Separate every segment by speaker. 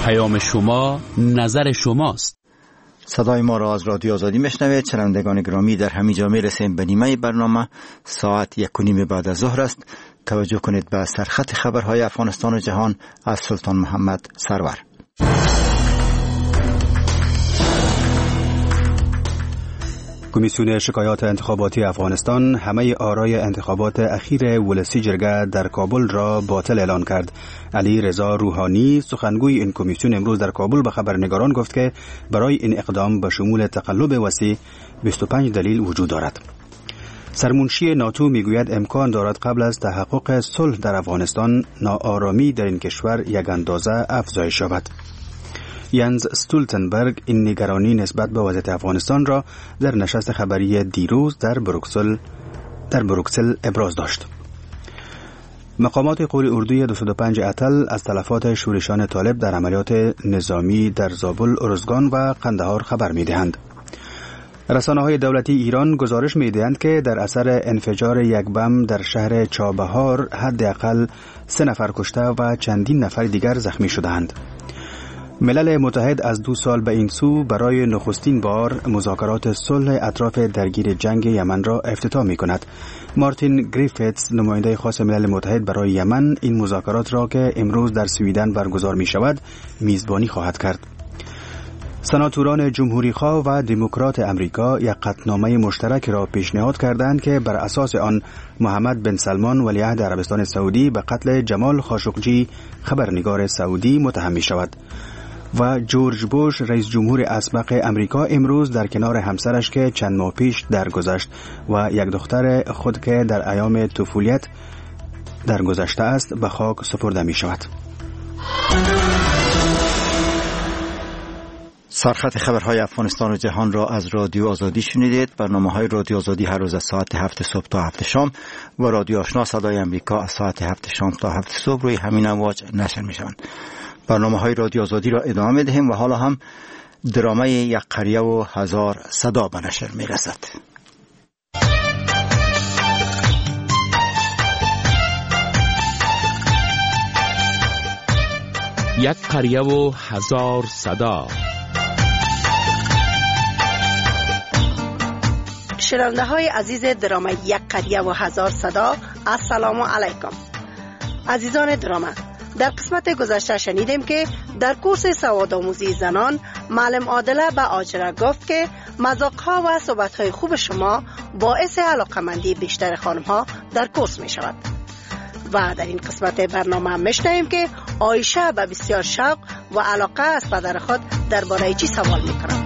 Speaker 1: پیام شما نظر شماست.
Speaker 2: صدای ما را از رادیو آزادی میشنوید. شنوندگان گرامی، در همین جا میرسیم به نیمه برنامه. ساعت 1:30 بعد از ظهر است. توجه کنید به سرخط خبرهای افغانستان و جهان از سلطان محمد سرور.
Speaker 3: کمیسیون شکایات انتخاباتی افغانستان همه آرای انتخابات اخیر ولسی جرگه در کابل را باطل اعلان کرد. علی رضا روحانی سخنگوی این کمیسیون امروز در کابل به خبرنگاران گفت که برای این اقدام به شمول تقلب وسیع 25 دلیل وجود دارد. سرمنشی ناتو میگوید امکان دارد قبل از تحقق صلح در افغانستان ناآرامی در این کشور یک اندازه افزایش یابد. ینز استولتنبرگ این نگرانی نسبت به وضعیت افغانستان را در نشست خبری دیروز در بروکسل ابراز داشت. مقامات قول اردوی 205 اتل از تلفات شورشان طالب در عملیات نظامی در زابل، ارزگان و قندهار خبر می‌دهند. رسانه‌های دولتی ایران گزارش می‌دهند که در اثر انفجار یک بم در شهر چابهار حداقل 3 نفر کشته و چندین نفر دیگر زخمی شدند. ملل متحد از 2 سال به این سو برای نخستین بار مذاکرات صلح اطراف درگیر جنگ یمن را افتتاح می کند. مارتین گریفتس، نماینده خاص ملل متحد برای یمن، این مذاکرات را که امروز در سویدن برگزار می شود میزبانی خواهد کرد. سناتوران جمهوری خواه و دموکرات امریکا یک قطعنامه مشترک را پیشنهاد کردند که بر اساس آن محمد بن سلمان ولیعهد عربستان سعودی به قتل جمال خاشقجی خبرنگار سعودی متهم می شود. و جورج بوش رئیس جمهور اسبق امریکا امروز در کنار همسرش که چند ماه پیش درگذشت و یک دختر خود که در ایام طفولیت درگذشته است به خاک سپرده می شود.
Speaker 2: سرخط خبرهای افغانستان و جهان را از رادیو آزادی شنیدید. برنامه‌های رادیو آزادی هر روز از ساعت 7 صبح تا 7 شام و رادیو آشنا صدای امریکا از ساعت 7 شام تا 7 صبح روی همین امواج نشر می‌شوند. برنامه‌های رادیو آزادی را ادامه می‌دهیم و حالا هم درامه یک قریه و هزار صدا به نشر می‌رسد.
Speaker 1: یک قریه و هزار صدا.
Speaker 4: شنونده های عزیز درامه یک قریه و هزار صدا، السلام علیکم. عزیزان درامه، در قسمت گذشته شنیدیم که در کورس سوادآموزی زنان معلم عادله به آجره گفت که مذاق‌ها و صحبت‌های خوب شما باعث علاقه‌مندی بیشتر خانم‌ها در کورس می‌شود. و در این قسمت برنامه می‌شنویم که عایشه به بسیار شوق و علاقه از پدر خود درباره چی سوال می‌کند.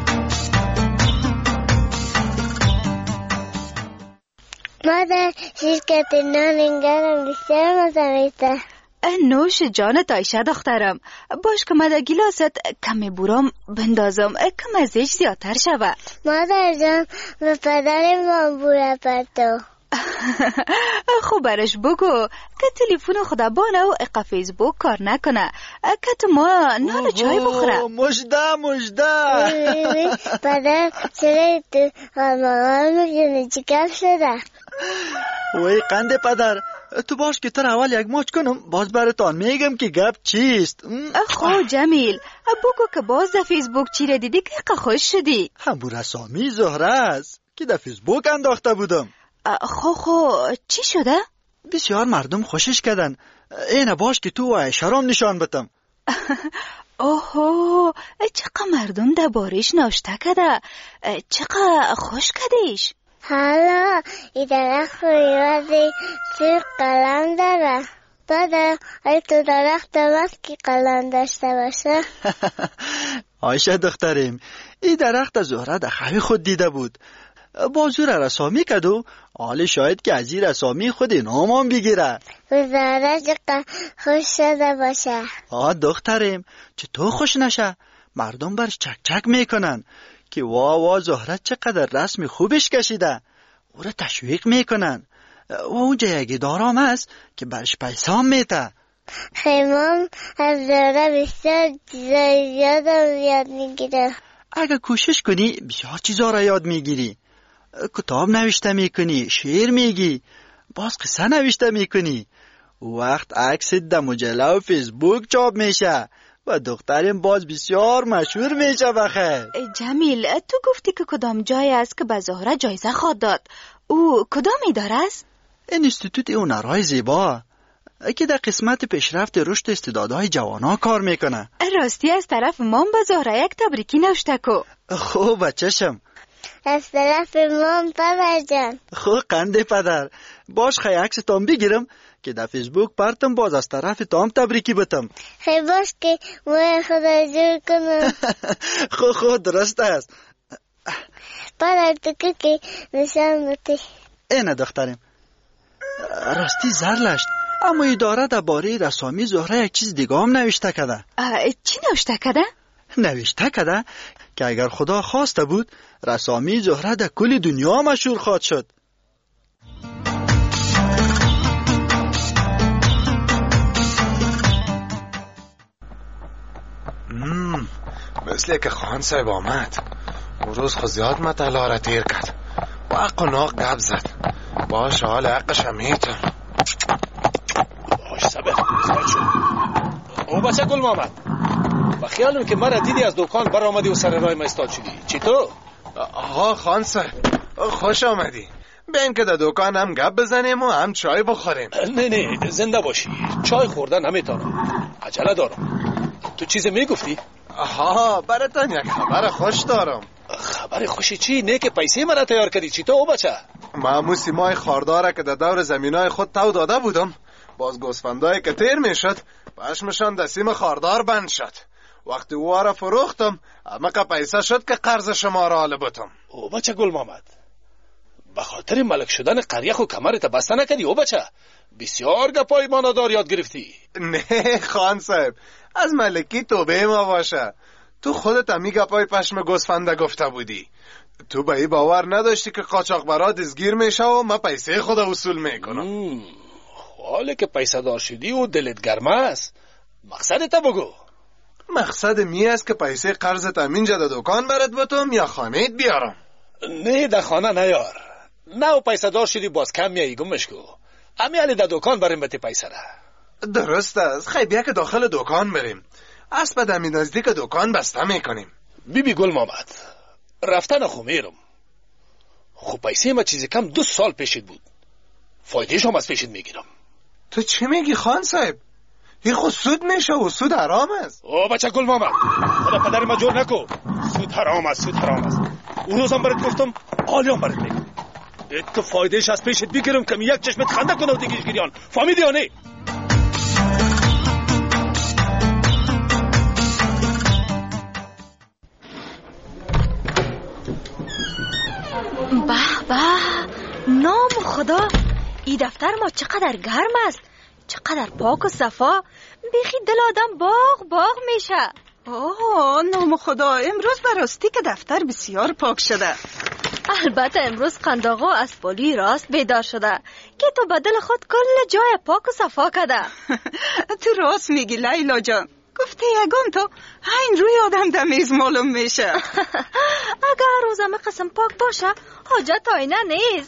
Speaker 5: مادر، شرکت نان گرم بسیار مزه میده.
Speaker 6: نوش جانت عایشه دخترم. باش که من در گلاست کمی برام بندازم کم ازش زیادتر شوه.
Speaker 5: مادر جان، به پدرم بوره پرتو.
Speaker 6: خب برش بگو که تلفن خدا بانه و اقا فیسبوک کار نکنه که تو ما نان و چای بخوره.
Speaker 7: مجده
Speaker 5: پدر چرا تو مامان میگه چی کم شده؟
Speaker 7: وای قنده پدر، تو باش که تر اول یک ماچ کنم باز براتان میگم که گپ چیست.
Speaker 6: خو جمیل بگو که باز در فیسبوک چی را دیدی که خوش شدی؟
Speaker 7: همون رسامی زهره است که در فیسبوک انداخته بودم.
Speaker 6: خو چی شده؟
Speaker 7: بسیار مردم خوشش کردن. اینه باش که تو و شرام نشان بتم.
Speaker 6: اوهو، چقدر مردم در بارش ناشته کده، چقدر خوش کدیش.
Speaker 5: حالا این درخت رویوازی سیر قلم داره. داده ای تو درخت هست که قلم داشته باشه.
Speaker 7: عایشه دختریم، این درخت زهره در خوی خود دیده بود. بازو را رسامی کد و حال شاید که از این رسامی خود نامان بگیره.
Speaker 5: زهره چقدر خوش شده باشه.
Speaker 7: دختریم، چه تو خوش نشه؟ مردم برش چک چک میکنن که وا زهره چقدر رسم خوبش کشیده. او را تشویق میکنن و اونجا یکی دارام است که برش پیسام میده.
Speaker 5: خیمام از زهره بسیار چیزای یاد میگیره.
Speaker 7: اگه کوشش کنی بسیار چیزا را یاد میگیری. کتاب نوشته میکنی، شعر میگی، باز قصه نوشته میکنی. وقت عکست در مجله و فیسبوک چاپ میشه، و دخترم باز بسیار مشهور میشه بخیر.
Speaker 6: جمیل، تو گفتی که کدام جای است که به زهره جایزه خواد داد؟ او کدام اداره است؟
Speaker 7: انستیتوت هنرهای زیبا که در قسمت پیشرفت رشد استعدادهای جوانها کار میکنه.
Speaker 6: راستی از طرف مام به زهره یک تبریکی نوشته کو.
Speaker 7: خوب بچه‌شم.
Speaker 5: از طرف مام پدر جان.
Speaker 7: خوب قنده پدر. باش خیلی عکس تام بگیرم که در فیسبوک پرتم باز از طرف تام تبریکی بتم.
Speaker 5: خیلی باش که ما خدا جور کنم.
Speaker 7: خوب درست است.
Speaker 5: پدر تو که نشان بودی.
Speaker 7: اینه دخترم. راستی زرلشت، اما اداره درباره رسامی زهره یک چیز دیگه هم نوشته کده.
Speaker 6: چی نوشته کده؟
Speaker 7: نوشته کده که اگر خدا خواسته بود رسامی زهره در کل دنیا مشهور خواهد شد.
Speaker 8: مثل که خان صاحب آمد. اون روز خود زیاد مطلع را تیر کرد و حق و ناق گپ زد. باش حال حقش هم میتون.
Speaker 9: باش صبر شد. او بچه گل محمد، و خیالم که مرا دیدی از دکان بر آمدی و سر راه ما استاد شدی. چی تو؟
Speaker 8: آها خان صاحب خوش آمدی. بین که در دکان هم گپ بزنیم و هم چای بخوریم.
Speaker 9: نه زنده باشی. چای خوردن نمیتونم، عجله دارم. تو چیز میگفتی؟
Speaker 8: آها براتون یک خبر خوش دارم.
Speaker 9: خبر خوشی چی؟ نه که پیسه مرا تیار کردی. چی تو او بچه؟
Speaker 8: ما موسی مای خارداره که در دور زمینای خود تو داده بودم. باز گوسفندایی که تیر میشد پشمشان در سیم خاردار بند شد. وقتی او را فروختم اما که پیسه شد که قرض شما را حاله بتم.
Speaker 9: او بچه گل محمد، به خاطر ملک شدن قریه خو کمرت بسته نکردی؟ او بچه بسیار گپای مانادار یاد گرفتی.
Speaker 8: نه خان صاحب، از ملکی توبه ما باشه. تو خودت همی گپای پشم گوسفنده گفته بودی. تو به ای باور نداشتی که قاچاقبرا دزگیر میشه و ما پیسه خود وصول میکنم.
Speaker 9: حالا که پیسه دار شدی و دلت گرم است، مقصدت بگو.
Speaker 8: مقصد می است که پیسه قرضت همینجا در دکان برات بتم یا خانهت بیارم؟
Speaker 9: نه در خانه نیار. نه و پیسه دار شدی باز کم میایی گمش کو. امی علی در دکان بریم بتی پیسه را.
Speaker 8: درست است. خیلی بیا که داخل دکان بریم. اسب دمی نزدیک دکان بسته میکنیم.
Speaker 9: بی گل محمد، رفتن خو میرم. خب پیسه ما چیزی کم 2 سال پیشت بود. فایدهش هم از پیشت میگیرم.
Speaker 8: تو چی میگی خان صاحب؟ این خود سود میشه و سود حرام است.
Speaker 9: او بچه گل محمد، خدا پدر ما جور نکو. سود حرام است، سود حرام است. اون روز هم برات گفتم، حالی هم برات میگم. تو فایدهش از پیشت بگیرم که یک چشمت خنده کنه و دیگیش گریان. فهمیدی یا نه؟
Speaker 6: به نام خدا، این دفتر ما چقدر گرم است، چقدر پاک و صفا. بیخی دل آدم باغ میشه.
Speaker 4: نام خدا، امروز براستی که دفتر بسیار پاک شده.
Speaker 6: البته امروز قنداغا از پالی راست بیدار شده که تو بدل خود کل جای پاک و صفا کده.
Speaker 4: تو راست میگی لیلا جان. گفته یگان تو این روی آدم دمیز معلوم میشه.
Speaker 6: اگر روزم قسم پاک باشه حاجت آینه نیست.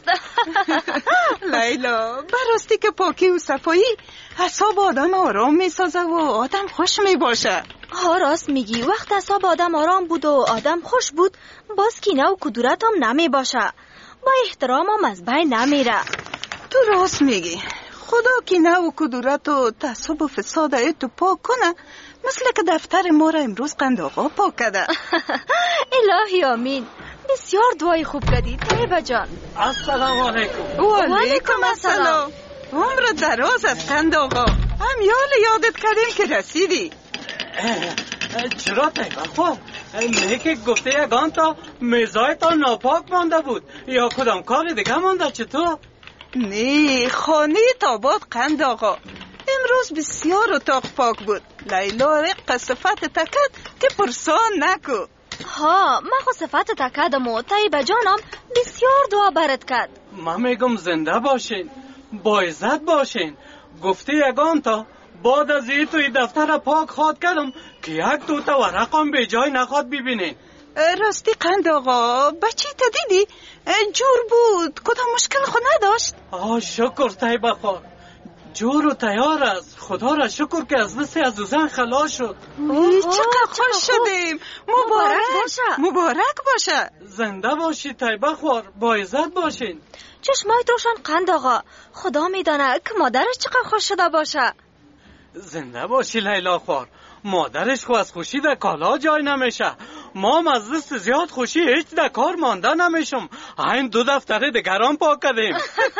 Speaker 4: لیلا، براستی که پاکی و صفایی اعصاب آدم آرام میسازه و آدم خوش میباشه.
Speaker 6: راست میگی. وقت اعصاب آدم آرام بود و آدم خوش بود باز کینه و کدورت هم نمیباشه، با احترام هم از بین نمیره.
Speaker 4: تو راست میگی. خدا کینه و کدورت و تعصب و فساد تو پاک کنه، مثل که دفتر ما را امروز قنداغا پاک کرده.
Speaker 6: الهی آمین. بسیار دعای خوب کردی طیبه جان.
Speaker 9: السلام علیکم.
Speaker 4: و علیکم السلام. عمر دراز از قنداغا. هم یادت کردیم که رسیدی.
Speaker 10: چرا پیغام خور؟ نه که گفته یگان تا میزای تا ناپاک مانده بود یا کدام کار دیگه مانده؟ چطور؟
Speaker 4: نه، خانه تاباد قنداغا امروز بسیار اتاق پاک بود. لیلا رق صفت تکد که پرسان نکو.
Speaker 6: من خو صفت تکدم و طیبه جانم بسیار دعا برد کرد.
Speaker 10: من میگم زنده باشین، با عزت باشین. گفته یگان تا بعد از این توی دفتر پاک خواد کردم که یک دوتا ورقم به جای نخواد ببینین.
Speaker 4: راستی قنداغا بچی تا دیدی؟ جور بود، کدام مشکل خود نداشت؟
Speaker 10: شکر طیبه خور. جور و تیار است. خدا را شکر که از دست عزوزان خلاص شد.
Speaker 4: چقدر خوش شدیم. مبارک باشه.
Speaker 10: زنده باشی طیبه خوار، با عزت باشین.
Speaker 6: چشمایت روشن قند آقا. خدا میدانه که مادرش چقدر خوش شده باشه.
Speaker 10: زنده باشی لیلا خوار. مادرش خو از خوشی در کالا جای نمیشه. ما از دست زیاد خوشی هیچ در کار مانده نمیشم. این 2 دفتر دیگران پاک کردیم.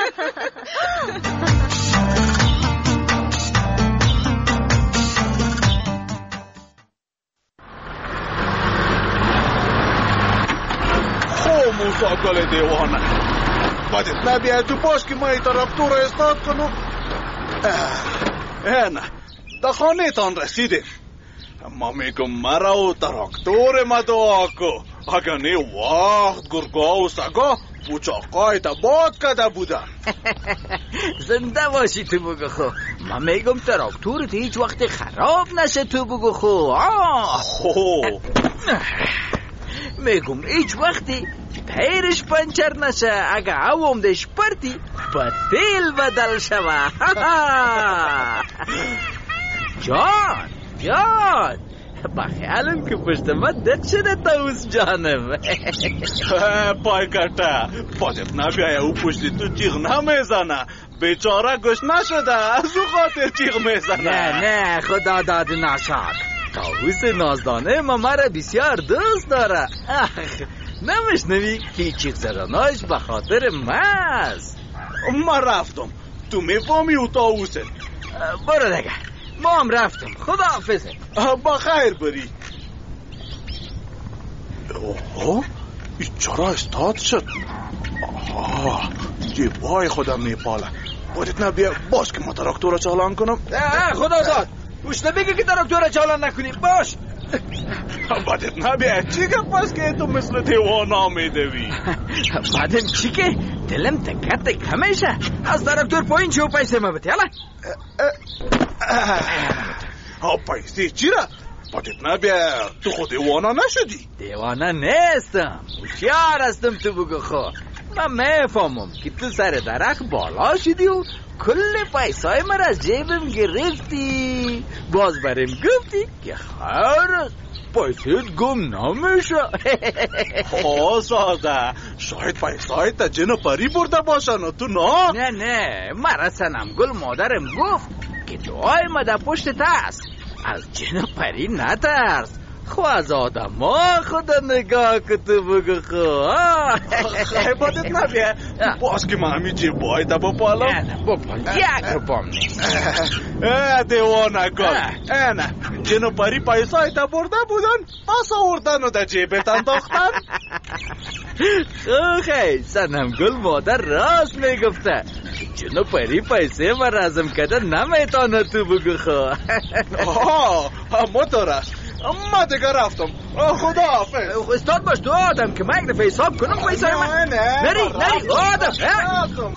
Speaker 9: موسا گل دیوانه باید نبیه تو باش که ما ای تراکتور را استاد کنم. نه در خانه تان رسیدیم. ما میگم مرا و تراکتور ما دعا کو. اگر نه وقت گرگا و سگا پوچاقای تا باد کده بودن.
Speaker 11: زنده باشی تو بگو خو. ما میگم تراکتورت هیچ وقت خراب نشه تو بگو خو. میگم هیچ وقتی تیرش پنچر نشه. اگه عوامدش پرتی با تیل بدل شوه. جان با خیالم که پشت ما دق شده تاوز جانم.
Speaker 9: پای کتا پادت نبیایه او پشت تو تیغ نمیزنه. بیچاره گوش نشده از او خاطر تیغ میزنه.
Speaker 11: نه خدا داد نشد. تاوز نازدانه ما مرا بسیار دوست داره. نمیشنوی که چیغ زدناش به خاطر ماست.
Speaker 9: ما رفتم تو میفهمی او تاوزه.
Speaker 11: برو دیگه ما هم رفتم. خدا حافظه.
Speaker 9: با خیر بری. اوه این چرا استاد شد؟ جیبای خودم میپاله. باید نبیه باش که ما تراکتور را چالان کنم.
Speaker 11: خدا داد گوش نبیگه که تراکتور را چالان نکنی. باش
Speaker 9: باید نبیه چی که پس که تو مثل دیوانا میدوی.
Speaker 11: بعدم چی که دلم تکت همیشه از تراکتور پایین چه و پیسه ما بتی.
Speaker 9: پیسه چی را؟ باید نبیه تو خود دیوانا نشدی.
Speaker 11: دیوانا نیستم، هوشیار هستم تو بگو خو. من میفهمم که تو سر درخت بالا شدی و کل پیسای من از جیبم گرفتی. باز برم گفتی که خیر پیسایت گم نمیشه.
Speaker 9: ساده شاید پیسای تا جن و پری برده باشن و تو نه.
Speaker 11: نه مرا سنم گل مادرم گفت که دعای ما در پشت است. از جن و پری نترس. خو از آدم ها خدا نگاه که تو بگو خو.
Speaker 9: خیباتت نبیه باز که من همی جیبای تا بپالم.
Speaker 11: نه بپال یک رو بام نیست.
Speaker 9: دیوانه کن. نه جن و پری پیسای تا برده بودن پس آوردن و در جیبت انداختن.
Speaker 11: خیلی سنم گل مادر راست میگفته. جن و پری پیسه ما رازم کده نمیتانه تو بگو خو.
Speaker 9: موتوره ما دیگه رفتم. خدا حافظ.
Speaker 11: استاد باش تو آدم که من یک دفعه حساب کنم پیسای من. نری آدم.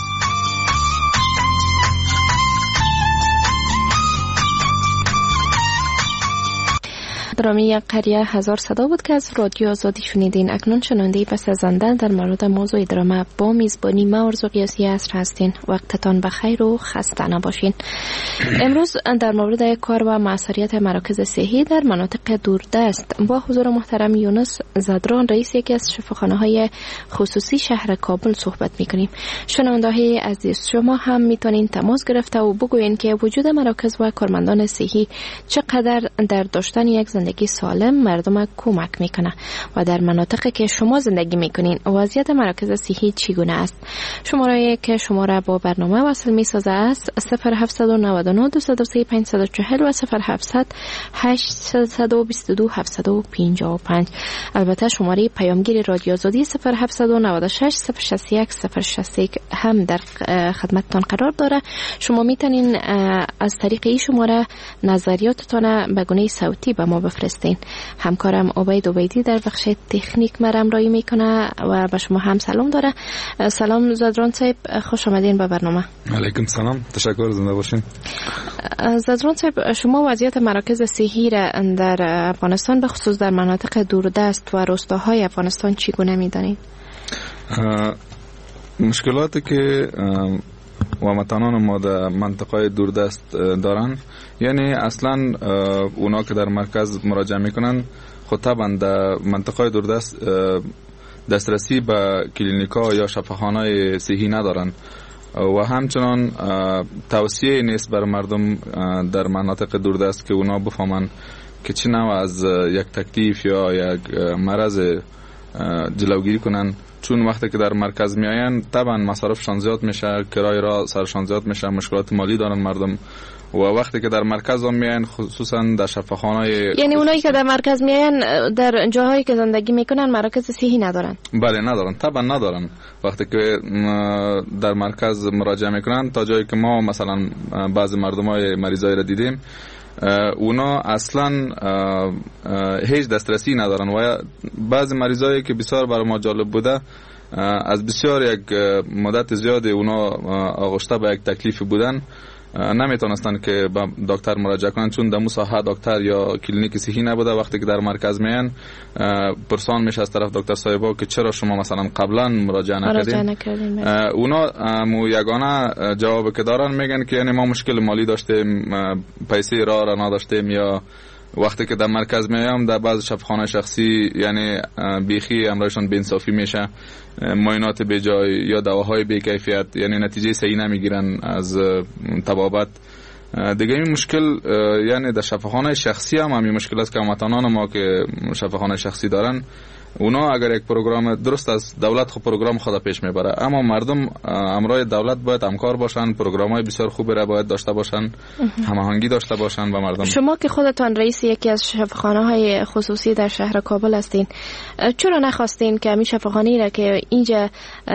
Speaker 12: برنامه یک قریه هزار صدا بود که از رادیو آزادی شنیدین. اکنون شنونده پس از زنده در مورد موضوع درامه با میزبانی ما آرزو قیاسی عصر هستین. وقتتان بخیر و خسته نباشین. امروز در مورد کار و موثریت مراکز صحی در مناطق دوردست با حضور محترم یونس زدران رئیس یکی از شفاخانه‌های خصوصی شهر کابل صحبت می‌کنیم. شنونده‌های عزیز شما هم میتونین تماس گرفته و بگوین که وجود مراکز و کارمندان صحی چقدر در داشتن یک زندگی سالم مردم کمک میکنه و در مناطقی که شما زندگی میکنین وضعیت مراکز صحی چگونه است. شماره که شما را با برنامه وصل میسازه است 0799 203 540 و 0700 822 755. البته شماره پیامگیر رادیو آزادی 0796 061 061 هم در خدمتتان قرار داره. شما میتونین از طریق این شماره نظریاتتان به گونه صوتی به ما بفرستین. همکارم عبید عبیدی در بخش تکنیک مرام رایی میکنه و به شما هم سلام داره. سلام زدران صاحب، خوش آمدین به برنامه.
Speaker 13: علیکم سلام، تشکر، زنده باشین.
Speaker 12: زدران صاحب، شما وضعیت مراکز صحی را در افغانستان به خصوص در مناطق دوردست و روستاهای افغانستان چگونه میدانید؟
Speaker 13: مشکلاتی که هموطنان ما در منطقه دوردست دارن، یعنی اصلا اونا که در مرکز مراجعه میکنن خود طبعا در منطقه دوردست دسترسی به کلینیکا یا شفاخانه صحی ندارن و همچنان توصیه نیست بر مردم در مناطق دوردست که اونا بفهمن که چه نوع از یک تکلیف یا یک مرض جلوگیری کنن، چون وقتی که در مرکز میاین طبعا مصارفشان زیاد میشه، کرایه را سرشان زیاد میشه، مشکلات مالی دارن مردم و وقتی که در مرکز هم میاین خصوصا در شفاخانه،
Speaker 12: یعنی اونایی که در مرکز میاین در جاهایی که زندگی میکنن مراکز صحی ندارن؟
Speaker 13: بله ندارن، طبعا ندارن. وقتی که در مرکز مراجعه میکنن تا جایی که ما مثلا بعضی مردمای مریضای را دیدیم اونا اصلا هیچ دسترسی ندارن و بعضی مریضایی که بسیار برای ما جالب بوده از بسیار یک مدت زیادی اونا آغشته به یک تکلیف بودن، نمیتونستن که به دکتر مراجعه کنن چون در مساحه دکتر یا کلینیک صحی نبوده. وقتی که در مرکز میان پرسان میشه از طرف دکتر صاحبا که چرا شما مثلا قبلا مراجعه نکردین، اونا یگانه جواب که دارن میگن که یعنی ما مشکل مالی داشتیم، پیسه را نداشتیم، یا وقتی که در مرکز میام در بعض شفاخانه شخصی یعنی بیخی امرایشان بی‌انصافی میشه، معاینات بیجای یا دواهای بی‌کیفیت، یعنی نتیجه صحیح نمیگیرن از طبابت دیگه. این مشکل یعنی در شفاخانه شخصی هم همین مشکل است که هموطنان ما که شفاخانه شخصی دارن اونا اگر یک پروگرام درست از دولت خود پروگرام خود پیش میبره، اما مردم امرای دولت باید همکار باشن، پروگرام‌های بسیار خوبی را باید داشته باشن، هماهنگی داشته باشن با مردم.
Speaker 12: شما که خودتان رئیس یکی از شفاخانه‌های خصوصی در شهر کابل هستین، چرا نخواستین که همین شفاخانه‌ای را که اینجا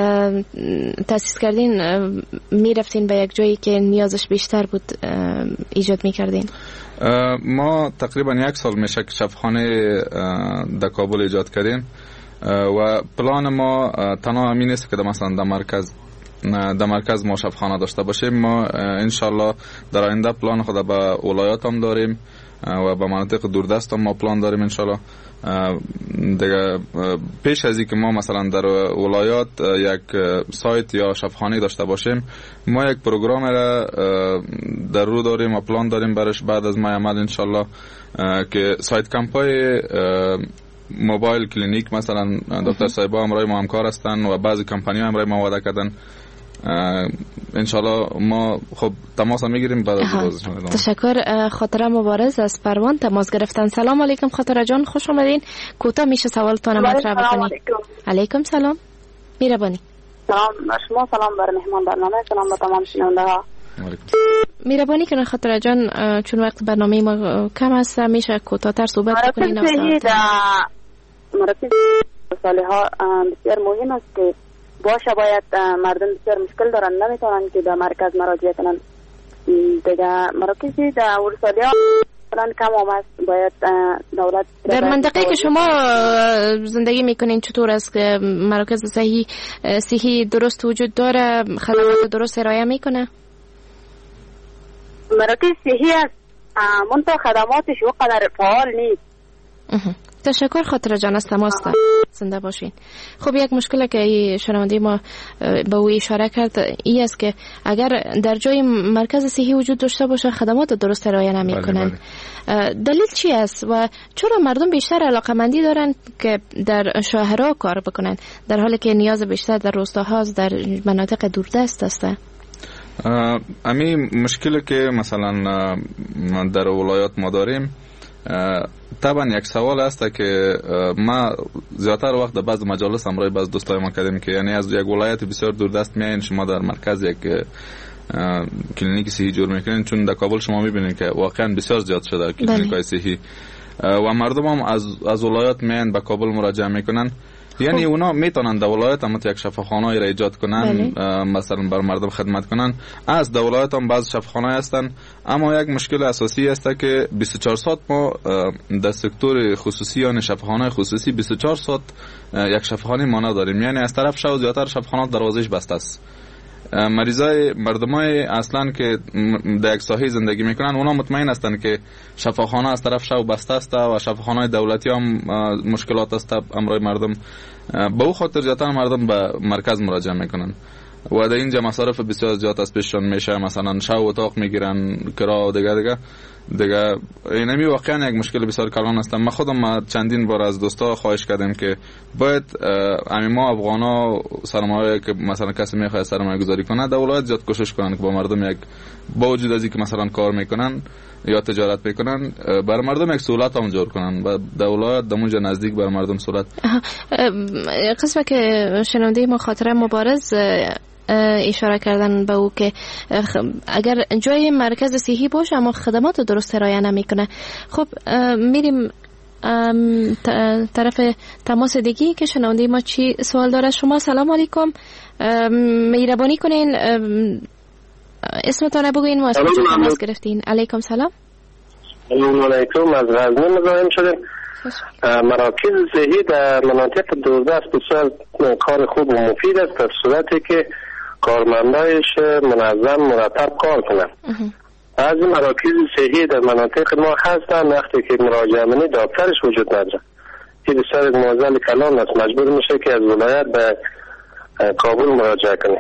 Speaker 12: تأسیس کردین میرفتین به یک جایی که نیازش بیشتر بود ایجاد میکردین؟
Speaker 13: ما تقریبا 1 سال میشه که شفاخانه در کابل ایجاد کردیم و پلان ما تنها همین است که مثلا در مرکز ما شفاخانه داشته باشیم. ما انشالله در آینده پلان خود به ولایات هم داریم و به مناطق دوردست هم ما پلان داریم انشالله. دیگه پیش از اینکه ما مثلا در ولایات یک سایت یا شفاخانه داشته باشیم، ما یک پروگرام را در رو داریم و پلان داریم برش بعد از ماه عمل انشالله که سایت کمپای موبایل کلینیک مثلا دکتر صاحبا همراه ما همکار هستن و بعضی کمپانی ها همراه ما وعده کردن. انشالله ما خب تماس میگیریم بعد از بازش.
Speaker 12: تشکر. خاطره مبارز از پروان تماس گرفتن. سلام علیکم خاطره جان، خوش آمدین. کوتاه میشه سوالتون مطرح بکنید؟ علیکم سلام. میربانی.
Speaker 14: سلام شما، سلام بر مهمان برنامه، سلام به تمام شنونده ها.
Speaker 12: میربانی کنن خاطره جان، چون وقت برنامه ما کم است میشه کوتاه‌تر صحبت کنین؟
Speaker 14: مراکز ساله ها بسیار مهم است که باشه، باید مردم بسیار مشکل دارن نمیتونن که در مرکز مراجعه کنن. دیگه مراکزی در ورسالیا کم آمد، باید دولت
Speaker 12: در منطقه که شما زندگی میکنین چطور است که مراکز صحی درست وجود داره، خدمات درست ارائه میکنه؟
Speaker 14: مراکز صحی است منطقه خدماتش وقدر فعال نیست.
Speaker 12: تشکر خاطره جان از تماس زنده باشین. خب یک مشکل که شنونده ما به او اشاره کرد این است که اگر در جای مرکز صحی وجود داشته باشه خدمات درست ارائه نمی‌کنن. دلیل چی است و چرا مردم بیشتر علاقمندی دارن که در شهرها کار بکنن در حالی که نیاز بیشتر در روستاها در مناطق دوردست است؟
Speaker 13: همین مشکلی که مثلا در ولایات ما داریم طبعا یک سوال است که ما زیادتر وقت در بعض مجالس همراه بعض دوستای ما کردیم که یعنی از یک ولایت بسیار دوردست میایین شما در مرکز یک کلینیک صحی جور میکنین، چون در کابل شما میبینید که واقعا بسیار زیاد شده کلینیکای صحی و مردم هم از ولایات میایین به کابل مراجعه میکنن. یعنی اونا میتونن در ولایت هم یک شفاخانه را ایجاد کنن، مثلا بر مردم خدمت کنن. از در ولایت هم بعض شفاخانه هستن، اما یک مشکل اساسی است که 24 ساعت ما در سکتور خصوصی یا شفاخانه خصوصی 24 ساعت یک شفاخانه ما نداریم. یعنی از طرف شو زیادتر شفاخانات دروازش بسته است. مریضای مردمای اصلا که در یک ساحه زندگی میکنن اونا مطمئن هستن که شفاخانه از طرف شو بسته است و شفاخانه دولتی هم مشکلات است امرای مردم. به او خاطر زیادتر مردم به مرکز مراجعه میکنن و در اینجا مصارف بسیار زیاد از پیششان میشه، مثلا شو اتاق میگیرن، کرا و دیگه اینمی واقعا یک مشکل بسیار کلان است. من خودم چندین بار از دوستا خواهش کردم که باید ما افغانا سرمایه که مثلا کسی میخواد سرمایه گذاری کنه در ولایت زیاد کوشش کنن که با مردم یک با وجود از اینکه مثلا کار میکنن یا تجارت میکنن بر مردم یک سهولت هم جور کنن و در ولایت دمونجا نزدیک بر مردم سهولت.
Speaker 12: قسمه که شنونده ما خاطره مبارز اشاره کردن به او که اگر جای مرکز صحی باشه اما خدمات درست ارائه نمیکنه. خب میریم طرف تماس دیگی که شنونده ما چی سوال داره. شما سلام علیکم، مهربانی کنین اسمتان بگوین و از کجا تماس گرفتین؟ علیکم سلام.
Speaker 15: سلام علیکم، از غزنی مزاحم شدیم. مراکز صحی در مناطق دوردست بسیار کار خوب و مفید است در صورتی که کارمندایش منظم مرتب کار کنند. از مراکز صحی در مناطق ما هستند وقتی که مراجعه منی دکترش وجود نداره. این بسیار یک معضل کلان است، مجبور میشه که از ولایت به کابل مراجعه کنه.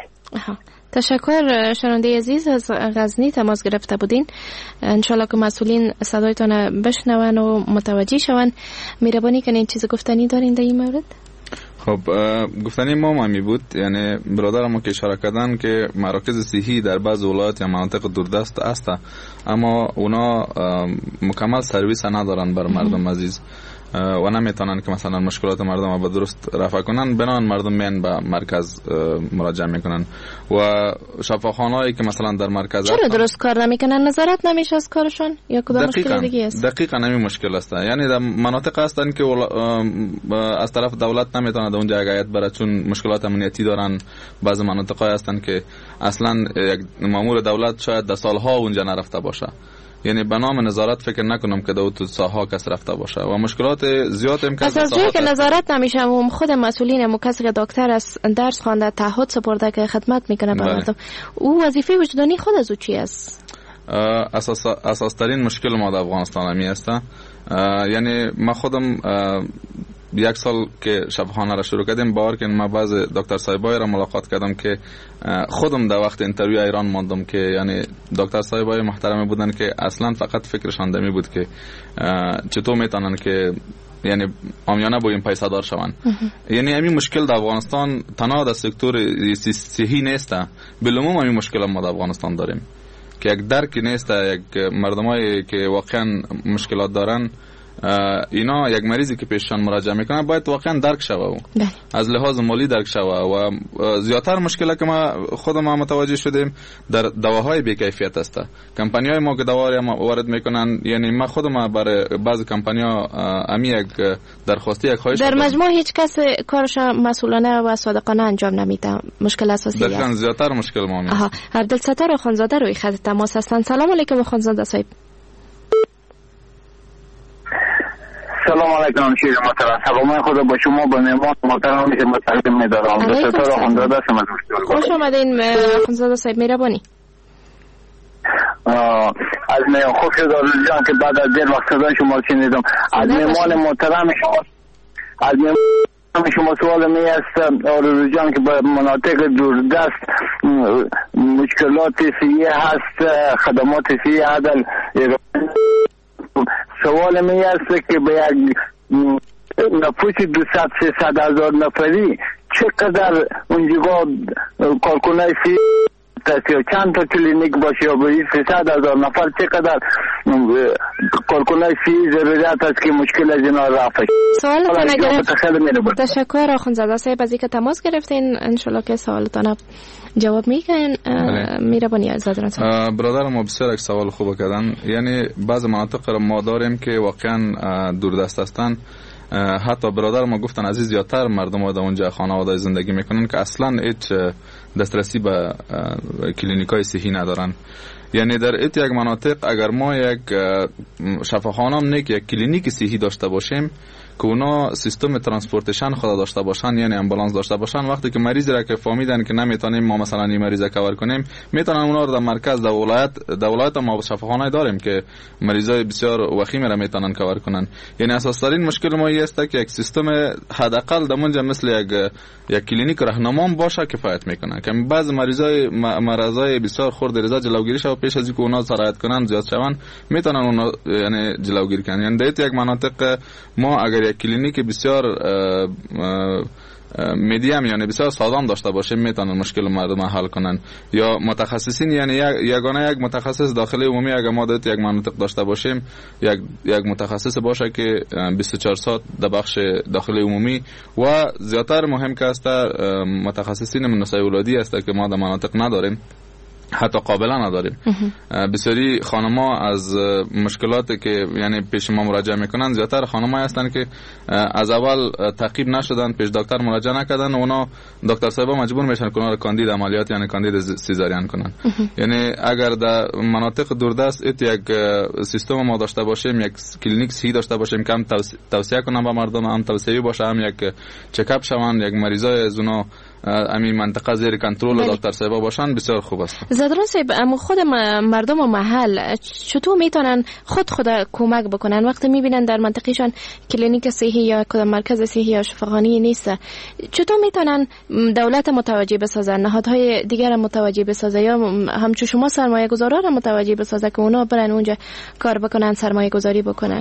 Speaker 12: تشکر شنونده عزیز از غزنی تماس گرفته بودین. انشالله که مسئولین صدایتان بشنون و متوجه شون. مهربانی کنین چیز گفتنی دارین در این مورد؟
Speaker 13: خب گفتنی ما می بود، یعنی برادرم که اشاره کردن که مراکز صحی در بعض ولایات یا مناطق دوردست است اما اونا مکمل سرویس ندارن بر مردم عزیز و نمیتونن که مثلا مشکلات مردم رو به درست رفع کنن، بنان مردم میان به مرکز مراجعه میکنن و شفاخانه‌ای که مثلا در مرکز
Speaker 12: چرا درست کار نمیکنن؟ نظارت نمیشه از کارشون یا کدام مشکل دیگه است؟
Speaker 13: دقیقاً همین مشکل است. یعنی در مناطق هستن که از طرف دولت نمیتونه در اونجا حمایت بره چون مشکلات امنیتی دارن. بعضی مناطق‌ها هستن که اصلا یک مأمور دولت شاید در سالها اونجا نرفته باشه، یعنی به نام نظارت فکر نکنم که در تو ساحه کس رفته باشه و مشکلات زیاد امکان
Speaker 12: پس از جایی که نظارت نمیشه و خود مسئولین و کسی که دکتر است درس خوانده تعهد سپرده که خدمت میکنه به مردم، او وظیفه وجدانی خود از او چی است؟
Speaker 13: اساس ترین مشکل ما در افغانستان همی است. یعنی ما خودم یک سال که شفاخانه را شروع کردیم باور کن ما بعض دکتر صاحبای را ملاقات کردم که خودم در وقت اینترویو ایران ماندم که یعنی دکتر صاحبای محترمی بودن که اصلا فقط فکرشان دمی بود که چطور میتونن که یعنی آمیانه با این پیسه دار شوند. یعنی همین مشکل در افغانستان تنها در سکتور صحی نیست، بالعموم همین مشکل ما در افغانستان داریم که یک درک نیست. یک مردمایی که واقعا مشکلات دارن اینا یک مریضی که پیششان مراجعه میکنه باید واقعا درک شوه از لحاظ مالی درک شوه و زیادتر مشکلی که ما خودم متوجه شدیم در دواهای بی‌کیفیت است. کمپانی‌های ما که دوا وارد میکنن، یعنی ما خودم برای بعضی کمپانی‌ها امی یک درخواستی یک خواهش
Speaker 12: در مجموع هیچ کس کارش مسئولانه و صادقانه انجام نمیده. مشکل اساسی است.
Speaker 13: زیادتر مشکل ما
Speaker 12: است. عبدالستار خانزاده روی خط تماس هستند. سلام علیکم خانزاده صاحب.
Speaker 15: سلام علیکم شیر محترم، سلام خدا با شما با مهمان محترم متقدم می‌دارم. دکتر خانزاده هستم از مشتاق.
Speaker 12: خوش آمدین خانزاده صاحب، مهربانی.
Speaker 15: از من خوش شد جان که بعد از دیر وقت صدای شما شنیدم. از مهمان محترم شما سوال می است آرزو جان که با مناطق دوردست مشکلات صحی هست، خدمات صحی عدل سوال می است که به یک نفوس 200-300 هزار نفری چقدر اونجا کارکنای صحی یا چند تا کلینیک باشه یا به 300 هزار نفر چقدر کارکنای صحی ضرورت است که مشکل از اینا رفع
Speaker 12: سوالتان گرفت. تشکر آخوندزاده صاحب از اینکه تماس گرفتین. انشالله که سوالتان جواب میکنن. مهربانی عزیزان.
Speaker 13: برادر ما بسیار یک سوال خوب کردن. یعنی بعض مناطق را ما داریم که واقعا دوردست هستند. حتی برادر ما گفتن عزیز زیادتر مردم ها در اونجا خانواده زندگی میکنن که اصلا هیچ دسترسی به کلینیکای صحی ندارن. یعنی در یک مناطق اگر ما یک شفاخانه نیک یک کلینیک صحی داشته باشیم که اونا سیستم ترانسپورتیشن خود داشته باشن، یعنی امبولانس داشته باشن. وقتی که مریضی را که فهمیدن که نمیتونیم ما مثلا این مریض کاور کنیم، میتونن اونا رو در مرکز در ولایت ما شفاخانه داریم که مریضای بسیار وخیم را میتونن کاور کنن. یعنی اساس ترین مشکل ما است که یک سیستم حداقل دمونجا مثل یک کلینیک راهنما باشه کفایت میکنه که بعض مرضای بسیار خرد رضا جلوگیری شو پیش از اینکه اونا سرایت کنن زیاد شون میتونن اونا یعنی جلوگیری کنن. یعنی در یک مناطق ما اگر یک کلینیک بسیار میدیم یعنی بسیار سازان داشته باشیم میتونن مشکل مردم حل کنن. یا متخصصین یعنی یگانه یک متخصص داخلی عمومی اگر ما در یک مناطق داشته باشیم، یک متخصص باشه که 24 ساعت در بخش داخلی عمومی و زیاتر مهم که است متخصصین نسای ولادی است که ما در مناطق نداریم، حتی قابلا نداریم. بسیاری خانم‌ها از مشکلاتی که یعنی پیش ما مراجعه میکنن، زیاتر خانم‌ها هستن که از اول تعقیب نشدن، پیش دکتر مراجعه نکردن، اونا دکتر صاحب مجبور میشن که اونا رو کاندید عملیات یعنی کاندید سیزارین کنن. یعنی اگر در مناطق دوردست یک سیستم ما داشته باشیم، یک کلینیک صحیح داشته باشیم که هم توصیه کنن به مردم، هم توصیه باشه، هم یک چکاپ شون، یک مریضای از اونا همین منطقه زیر کنترل دکتر صاحب باشن، بسیار خوب است.
Speaker 12: زادران صاحب، اما خود مردم و محل چطور میتونن خود کمک بکنن وقتی میبینن در منطقهشان کلینیک صحی یا کدام مرکز صحی یا شفاخانه نیست؟ چطور میتونن دولت متوجه بسازن، نهادهای دیگر متوجه بسازه، یا همچون شما سرمایه گذارا را متوجه بسازه که اونا برن اونجا کار بکنن، سرمایه گذاری بکنن؟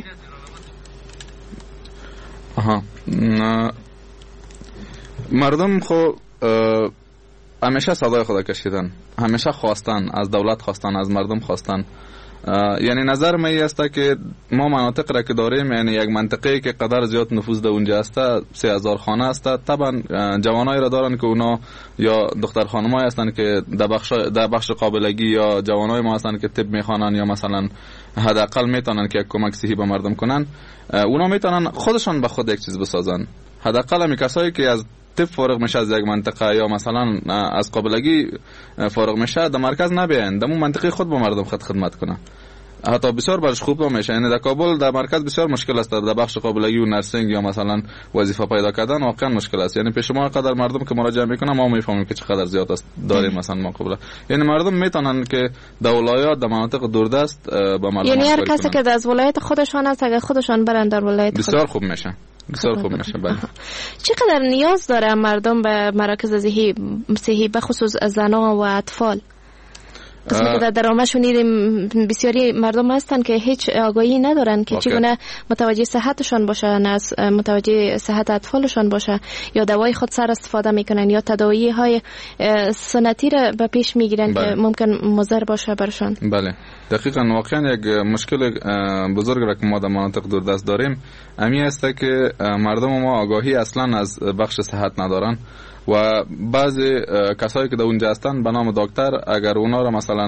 Speaker 13: مردم خو همیشه صدای خود کشیدن، همیشه خواستن، از دولت خواستن، از مردم خواستن. یعنی نظر من است که ما مناطق را که داریم، یعنی یک منطقه که قدر زیاد نفوذ در اونجا است، 3000 خانه است، طبعا جوانایی را دارن که اونا یا دختر خانمایی هستن که در بخش قابلگی، یا جوانای ما هستن که طب میخوانن، یا مثلا حداقل میتونن که یک کمک صحی به مردم کنن. اونا میتونن خودشان به خود یک چیز بسازن. حداقل همین کسایی که از طب فارغ میشه از یک منطقه یا مثلا از قابلگی فارغ میشه، در مرکز نبیاین، در منطقه خود با مردم خدمت کنه. حتی بسیار برش خوب میشه. یعنی در کابل در مرکز بسیار مشکل است در بخش قابلگی و نرسینگ یا مثلا وظیفه پیدا کردن، واقعا مشکل است. یعنی پیش ما قدر مردم که مراجعه میکنن ما میفهمیم که چقدر زیاد است داریم مثلا ما قبل. یعنی مردم میتونن که در ولایات در مناطق دوردست با مردم،
Speaker 12: یعنی هر کسی که از ولایت خودشان است اگر خودشان برن در ولایت
Speaker 13: بسیار خوب میشه، بسیار خوب میشه. بله.
Speaker 12: چقدر نیاز داره مردم به مراکز صحی به خصوص زنان و اطفال؟ قسمی که در درامشون دیدیم بسیاری مردم هستن که هیچ آگاهی ندارن که چگونه متوجه صحتشان باشن، از متوجه صحت اطفالشان باشه، یا دوای خود سر استفاده میکنن یا تداوی های سنتی را به پیش میگیرن که ممکن مضر باشه برشان.
Speaker 13: بله دقیقاً. واقعا یک مشکل بزرگ را که ما در مناطق دوردست داریم امی است که مردم ما آگاهی اصلا از بخش صحت ندارن و بعضی کسایی که در اونجا هستن به نام دکتر اگر اونا را مثلا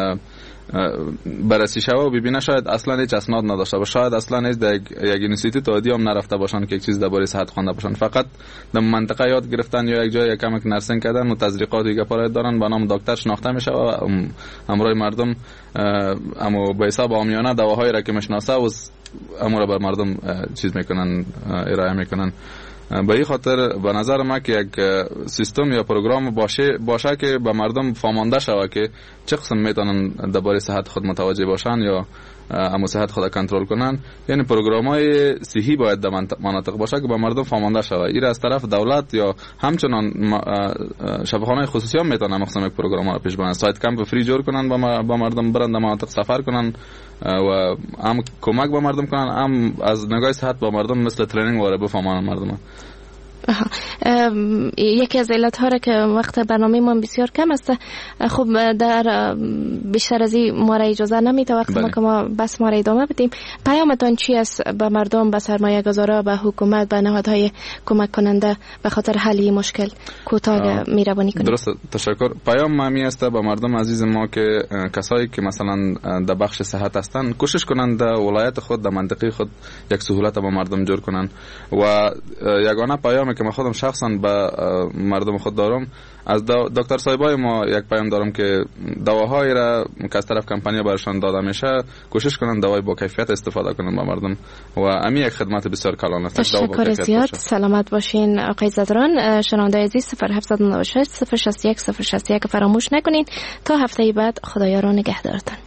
Speaker 13: بررسی شوه و ببینه شاید اصلا هیچ اسناد نداشته باشه، شاید اصلا هیچ در یک یونیورسیتی عادی هم نرفته باشن که یک چیز درباره صحت خوانده باشن، فقط در منطقه یاد گرفتن یا یک جای یک کمک نرسینگ کردن و تزریقات دیگه پاره دارن به نام دکتر شناخته میشه و همراه مردم اما به حساب عامیانه دواهایی را که میشناسه و امور بر مردم چیز میکنن، ارائه میکنن. به این خاطر به نظر من که یک سیستم یا پروگرام باشه که به مردم فهمانده شود که چه قسم میتونن درباره صحت خود متوجه باشن یا اما صحت خود کنترل کنن. یعنی پروگرام‌های صحی باید در مناطق باشه که به مردم فهمانده شود. این از طرف دولت یا همچنان شفاخانه‌های خصوصی هم میتونن مخصوصا پروگرام‌ها رو پیش برن، سایت کمپ فری جور کنن با مردم، برن در مناطق سفر کنن و هم کمک به مردم کنن، هم از نگاه صحت با مردم مثل ترینینگ واره بفهمن مردم.
Speaker 12: یکی از علت‌ها را که وقت برنامه ما بسیار کم است، خب در بیشتر از این ما را اجازه نمیده وقت ما که ما بس ما را ادامه بدیم. پیامتان چی است به مردم، به سرمایه گذارا، به حکومت، به نهادهای کمک کننده به خاطر حل این مشکل کوتاه میروانی کنید؟
Speaker 13: درست، تشکر. پیام ما می است به مردم عزیز ما که کسایی که مثلا در بخش صحت هستن کوشش کنند در ولایت خود، در منطقه خود یک سهولت به مردم جور کنند و یگانه پیام که من خودم شخصا به مردم خود دارم، از دکتر صاحبای ما یک پیام دارم که دواهایی را که از طرف کمپانی برشان داده میشه کوشش کنن دوای با کیفیت استفاده کنن به مردم و امی یک خدمت بسیار کلان است.
Speaker 12: تشکر زیاد. سلامت باشین آقای زدران. شنونده عزیز 0796 061 061 فراموش نکنین. تا هفته بعد خدایا رو نگهدارتان.